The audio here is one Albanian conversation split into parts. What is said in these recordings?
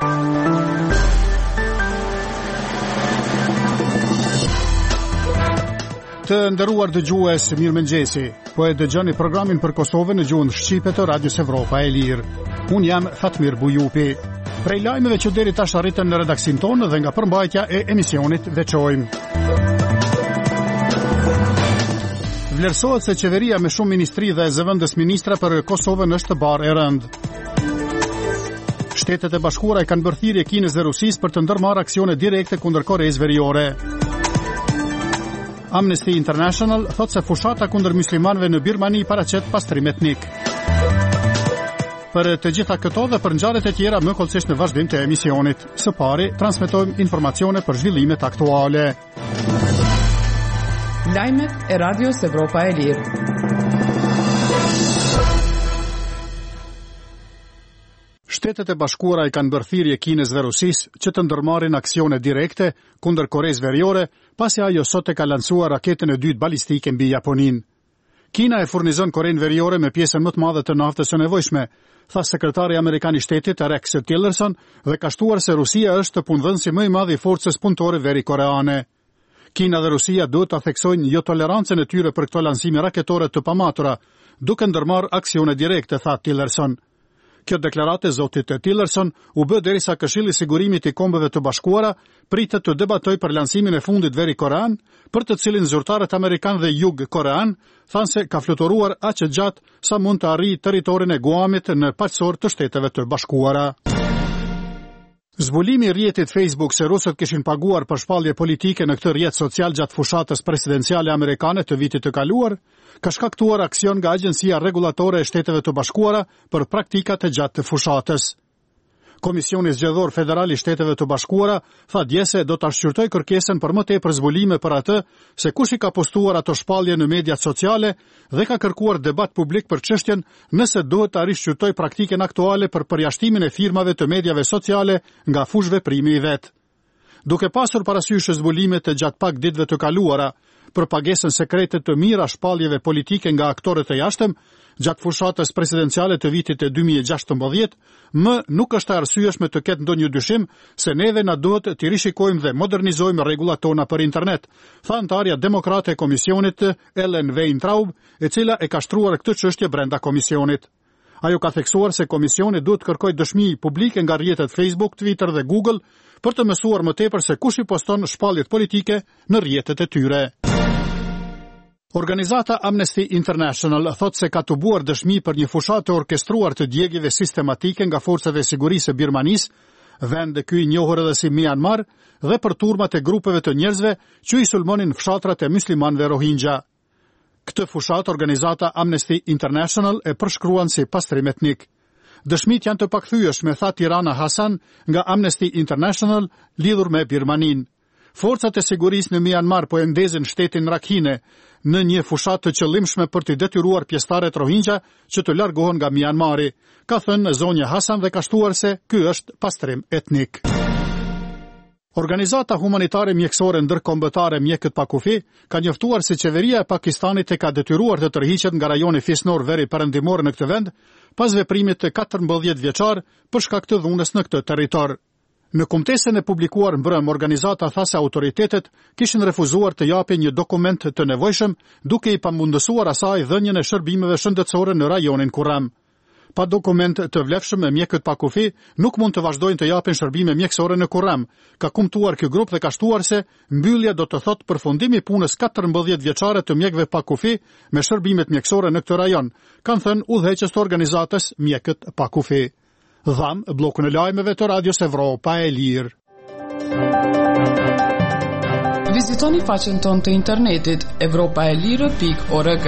Të nderuar dëgjues, mirëmëngjesi. Po e dëgjoni programin për Kosovën në gjuhën shqipe të Radios Evropa e Lirë. Unë jam Fatmir Bujupi. Prej lajmeve që deri tash arritën në redaksin tonë dhe nga përmbajtja e emisionit veçojmë. Vlerësohet se qeveria me shumë ministri dhe zëvendës ministra për Kosovën është barë e rëndë. Shtetet e Bashkuara kanë bërë thirrje Kinës dhe Rusisë për të ndërmarrë aksione direkte kundër Koreas Veriore. Amnesty International thot se fushata kundër muslimanëve në Birmani paraqet pastrim etnik. Për të gjitha këto dhe për ngjarjet e tjera më kollësisht në vazhdim të emisionit. Së pari transmetojmë informacione për zhvillimet aktuale. Lajmet e Radios Evropa e Lirë. Shtetet e Bashkuara i kanë bërë thirrje Kinës dhe Rusisë që të ndërmarrin aksione direkte kundër Koreas Veriore, pasi ajo sot e ka lancuar raketën e dytë balistike mbi Japoninë. Kina e furnizon Korean Veriore me pjesën më të madhe të naftës së nevojshme, tha sekretari amerikan i shtetit Rex Tillerson, dhe ka shtuar se Rusia është punëdhënësi më i madh i forcës punëtore verikoreane. Kina dhe Rusia duhet ta theksojnë jo tolerancën e tyre për këto lancime raketore të pamatura, duke ndërmarrë aksione direkte, tha Tillerson. Kjo deklaratë e zotit Tillerson u bë derisa Këshilli i Sigurimit i Kombeve të Bashkuara pritet të debatojë për lancimin e fundit verikorean, për të cilin zyrtarët amerikan dhe jug-korean thanë se ka fluturuar aq gjatë sa mund të arrijë territorin e Guamit në paqësor të Shteteve të Bashkuara. Zbulimi i rrjetit Facebook se rusët kishin paguar për shpallje politike në këtë rrjet social gjatë fushatës presidenciale amerikane të vitit të kaluar, ka shkaktuar aksion nga Agjencia Rregullatore e Shteteve të Bashkuara për praktikat e gjatë të fushatës. Komisioni Zgjedhor Federal i Shteteve të Bashkuara tha dje se do ta shqyrtojë kërkesën për më tepër zbulime për atë se kush i ka postuar ato shpallje në mediat sociale dhe ka kërkuar debat publik për çështjen nëse duhet ta rishqyrtojë praktikën aktuale për përjashtimin e firmave të mediave sociale nga fushveprimi i vet. Duke pasur parasysh zbulimet e gjatë pak ditëve të kaluara për pagesën sekrete të mira shpalljeve politike nga aktorët e jashtëm, gjatë fushatës presidenciale të vitit e 2016, më nuk është arsyeshme të ketë ndonjë dyshim se neve na duhet të rishikojmë dhe modernizojmë rregullat tona për internet, tha antarja demokrate e komisionit Ellen Weintraub, e cila e ka shtruar këtë çështje brenda komisionit. Ajo ka theksuar se komisioni duhet kërkojë dëshmi publike nga rrjetet Facebook, Twitter dhe Google për të mësuar më tepër se kush i poston shpalljet politike në rrjetet e tyre. Organizata Amnesty International thot se ka tubuar dëshmi për një fushatë të orkestruar të djegjeve sistematike nga forcat e sigurisë së Birmanisë, vend ky i njohur edhe si Myanmar, dhe për turmat e grupeve të njerëzve që i sulmonin fshatrat e muslimanëve Rohingya. Këtë fushatë organizata Amnesty International e përshkruan si pastrim etnik. Dëshmit janë të pakthyeshme, tha Tirana Hasan nga Amnesty International lidhur me Birmaninë. Forcat e sigurisë në Myanmar po e ndezin shtetin Rakhine në një fushatë të qëllimshme për të detyruar pjesëtarët Rohingya që të largohen nga Myanmari, ka thënë zonja Hasan dhe ka shtuar se ky është pastrim etnik. Organizata humanitare mjekësore ndërkombëtare Mjekët pa kufi ka njoftuar se qeveria e Pakistanit e ka detyruar të tërhiqet nga rajoni fisnor veri perëndimor në këtë vend pas veprimit të 14 vjeçar për shkak të dhunës në këtë territor. Në kumtesën e publikuar mbrëm, organizata tha se autoritetet kishin refuzuar të japin një dokument të nevojshëm, duke i pamundësuar asaj dhënien e shërbimeve shëndetësore në rajonin Kurram. Pa dokument të vlefshëm me Mjekët pa kufi nuk mund të vazhdojnë të japin shërbime mjekësore në Kurram, ka kumtuar ky grup dhe ka shtuar se mbyllja do të thotë përfundimi i punës 14 vjeçare të mjekëve pa kufi me shërbimet mjekësore në këtë rajon, kanë thënë udhëheqës të organizatës Mjekët pa kufi. Dham, blokun e lajmeve të Radios Evropa e Lirë. Vizitoni faqen tonë të internetit europaelire.org.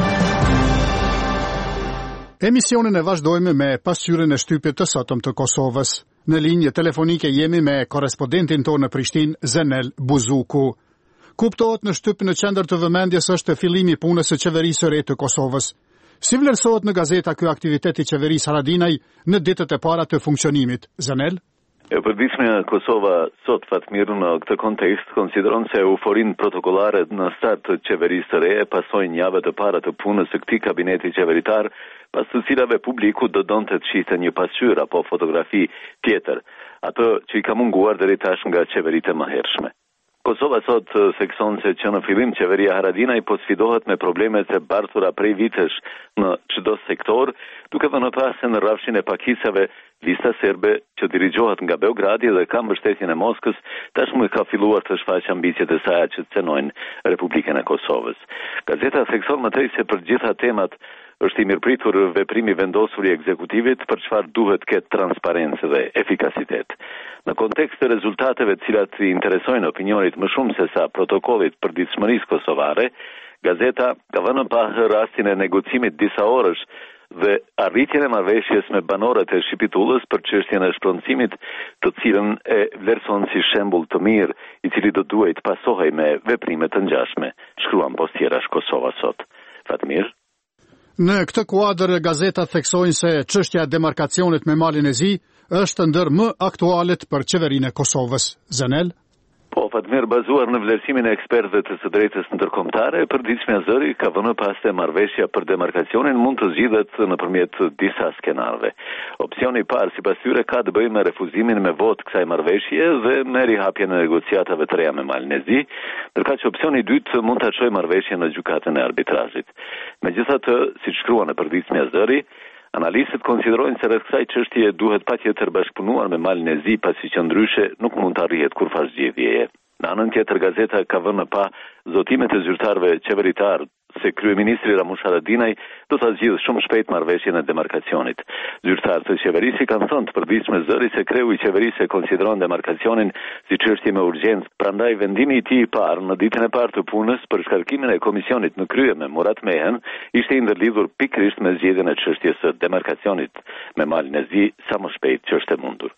Emisionin e vazhdojmë me pasqyrën e shtypit të sotëm të Kosovës. Në linjë telefonike jemi me korespondentin tonë në Prishtinë, Zenel Buzuku. Kuptohet në shtyp në qendër të vëmendjes është fillimi i punës së qeverisë së re të Kosovës. Si vlerësohet në gazeta ky aktivitet i qeverisë Haradinaj në ditët e para të funksionimit, Zanel? Përditshmja Kosova sot, Fatmir, në këtë kontekst konsideron se euforinë protokollare në start të qeverisë së re pasojnë javët e para të punës së këtij kabineti qeveritar, pas të cilave publiku do donte të shihte një pasqyrë apo fotografi tjetër. atë që i ka munguar deri tash nga qeveritë e mëhershme. Kosova sot thekson se që në fillim qeveria Haradinaj po sfidohet me problemet e bartura prej vitesh në çdo sektor, duke vënë pas se në rrafshin e pakicave lista serbe që dirigjohet nga Beogradi dhe ka mbështetjen e Moskës, tashmë ka filluar të shfaqë ambicjet e saj që cenojnë Republikën e Kosovës. Gazeta thekson më tej se për gjitha temat është i mirëpritur veprimi vendosur i ekzekutivit për çfarë duhet ketë transparencë dhe efikasitet. Në kontekst të rezultateve të cilat i interesojnë opinionit më shumë se sa protokollit për ditëshmërisë kosovare, gazeta ka vënë pa rastin e negocimit disa orësh dhe arritjen e marrëveshjes me banorët e Shqipitullës për çështjen e shpronësimit, të cilën e vlerëson si shembull të mirë, i cili do duhej të pasohej me veprime të ngjashme, shkruan Postierash Kosova sot. Fatmir. Në këtë kuadër, gazeta theksojnë se çështja e demarkacionit me malin e Zi është ndër më aktualet për qeverinë e Kosovës. Zanel? Po, Fatmir, bazuar në vlerësimin e ekspertëve të së drejtës ndërkombëtare, përditshmja zëri ka vënë pas se marrëveshja për demarkacionin mund të zgjidhet nëpërmjet disa skenarëve. Opsioni i parë sipas tyre ka të bëjë me refuzimin me votë kësaj marrëveshje dhe me rihapjen e negociatave të reja me malin e Zi, ndërkaq që opsioni i dytë mund ta çojë marrëveshjen në gjykatën e arbitrazhit. Megjithatë, siç shkruan në përditshmja zëri, analistët konsiderojnë se rreth kësaj çështje duhet patjetër bashkëpunuar me malin e Zi, pasi që ndryshe nuk mund të arrihet kurrë zgjedhjeje. Në anën tjetër, gazeta ka vënë pa zotimet e zyrtarëve qeveritar se kryeministri Ramush Haradinaj do ta zgjidhë shumë shpejt marrëveshjen e demarkacionit. Zyrtarët e qeverisë kanë thënë të përditshme zëri se kreu i qeverisë konsideron demarkacionin si çështje me urgjencë, prandaj vendimi i tij i parë në ditën e parë të punës për shkarkimin e komisionit në krye me Murat Mehen ishte i ndërlidhur pikërisht me zgjedhjen e çështjes së demarkacionit me malin e Zi sa më shpejt që është e mundur.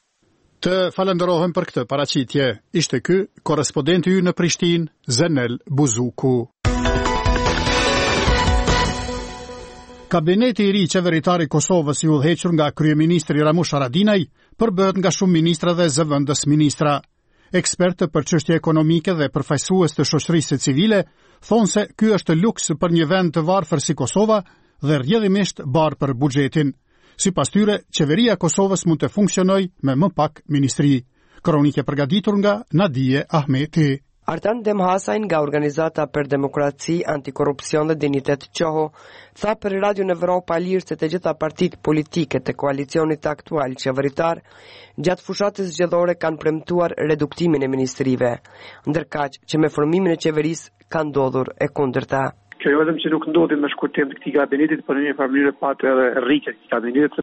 Të falenderohem për këtë paraqitje. Ishte ky korrespondenti ynë në Prishtinë, Zanel Buzuku. Kabineti i ri qeveritar i Kosovës i udhëhequr nga kryeministri Ramush Haradinaj përbëhet nga shumë ministra dhe zëvendës ministra. Ekspertë për çështje ekonomike dhe përfaqësues të shoqërisë civile thonë se ky është luks për një vend të varfër si Kosova dhe rrjedhimisht bar për buxhetin. Sipas tyre, qeveria e Kosovës mund të funksionojë me më pak ministri. Kronike përgatitur nga Nadije Ahmeti. Artan Demhasajn nga Organizata për Demokraci, Antikorrupsion dhe Dignitet Qoho tha për Radio Evropa e Lirë se të gjitha partitë politike të koalicionit aktual qeveritar gjatë fushatës zgjedhore kanë premtuar reduktimin e ministrive, ndërkaq që me formimin e qeverisë ka ndodhur e kundërta. Kjo jo vetëm që nuk ndodhi me shkurtim të këtij kabinetit, por në një mënyrë patë edhe rritje të kabinetit,